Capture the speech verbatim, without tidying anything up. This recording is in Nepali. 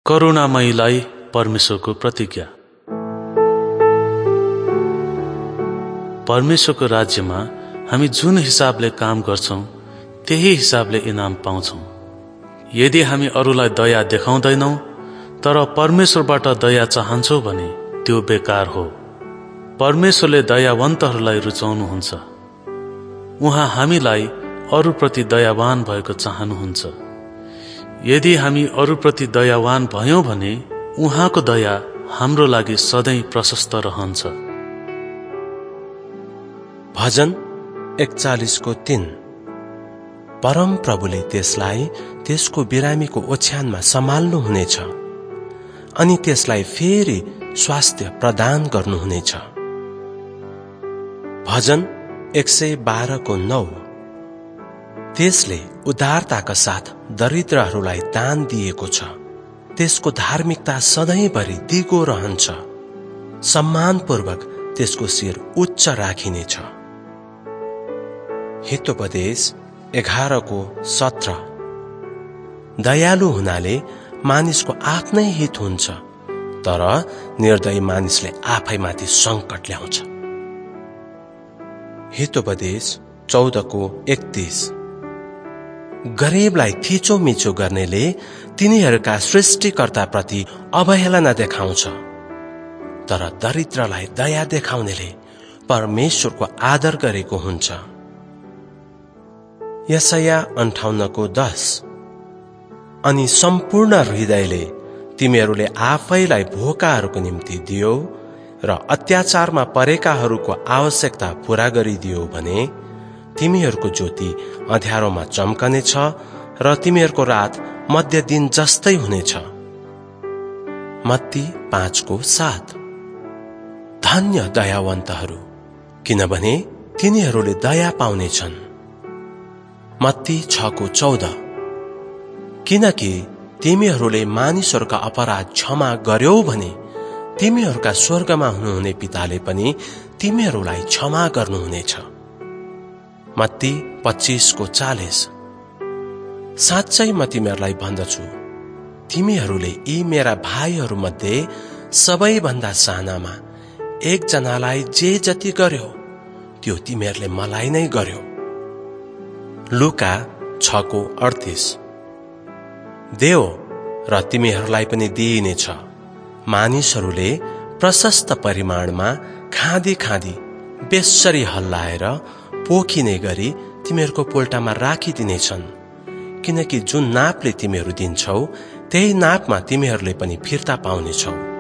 करुणामयीलाई परमेश्वरको प्रतिज्ञा। परमेश्वरको राज्यमा हामी जुन हिसाबले काम गर्छौं त्यही हिसाबले इनाम पाउँछौं। यदि हामी अरूलाई दया देखाउँदैनौं तर परमेश्वरबाट दया चाहन्छौं भने त्यो बेकार हो। परमेश्वरले दयावन्तहरूलाई रुचाउनुहुन्छ। उहाँ हामीलाई अरूप्रति दयावान भएको चाहनुहुन्छ। यदि हामी अरूप्रति दयावान भयौं भने उहाँको दया हाम्रो लागि सधैँ प्रशस्त रहन्छ। भजन एकचालीस को तीन। परम प्रभुले त्यसलाई त्यसको बिरामीको ओछ्यानमा सम्हाल्नुहुनेछ अनि त्यसलाई फेरि स्वास्थ्य प्रदान गर्नुहुनेछ। भजन एक सय बाह्र को नौ। त्यसले उदारताका साथ दरिद्रहरूलाई दान दिएको छ। त्यसको धार्मिकता सधैँभरि दिगो रहन्छ। सम्मानपूर्वक त्यसको शिर उच्च राखिनेछ। हितोपदेश एघार को सत्र। दयालु हुनाले मानिसको आफ्नै हित हुन्छ तर निर्दयी मानिसले आफैमाथि संकट ल्याउँछ। हितोपदेश चौध को एकतीस। गरीबलाई थिचोमिचो गर्नेले तिनीहरूका सृष्टिकर्ताप्रति अवहेलना देखाउँछ तर दरिद्रलाई दया देखाउनेले परमेश्वरको आदर गरेको हुन्छ। यशाया अन्ठाउन्न को दस। अनि सम्पूर्ण हृदयले तिमीहरूले आफैलाई भोकाहरूको निम्ति दियो र अत्याचारमा परेकाहरूको आवश्यकता पूरा गरिदियो भने तिमीहरूको ज्योति अँध्यारोमा चम्कनेछ र तिमीहरूको रात मध्य दिन जस्तै हुनेछ। मत्ती पाँच को सात। धन्य दयावन्तहरू किनभने तिनीहरूले दया पाउनेछन्। मत्ती छ को चौध। किनकि तिमीहरूले मानिसहरूका अपराध क्षमा गर्यौ भने तिमीहरूका स्वर्गमा हुनुहुने पिताले पनि तिमीहरूलाई क्षमा गर्नुहुनेछ। मत्ती पच्चीस को चालीस। साँच्चै म तिमीहरूलाई भन्दछु तिमीहरूले यी मेरा भाइहरू मध्ये सबैभन्दा सानामा एकजनालाई जे जति गर्यो त्यो तिमीहरूले मलाई नै गर्यो। लुका छ को अडतीस। देऊ र तिमीहरूलाई पनि दिइनेछ। मानिसहरूले प्रशस्त परिमाणमा खाँदी खाँदी बेसरी हल्लाएर पोखिने गरी तिमीहरूको पोल्टामा राखिदिनेछन्। किनकि जुन नापले तिमीहरू दिन्छौ त्यही नापमा तिमीहरूले पनि फिर्ता पाउनेछौ।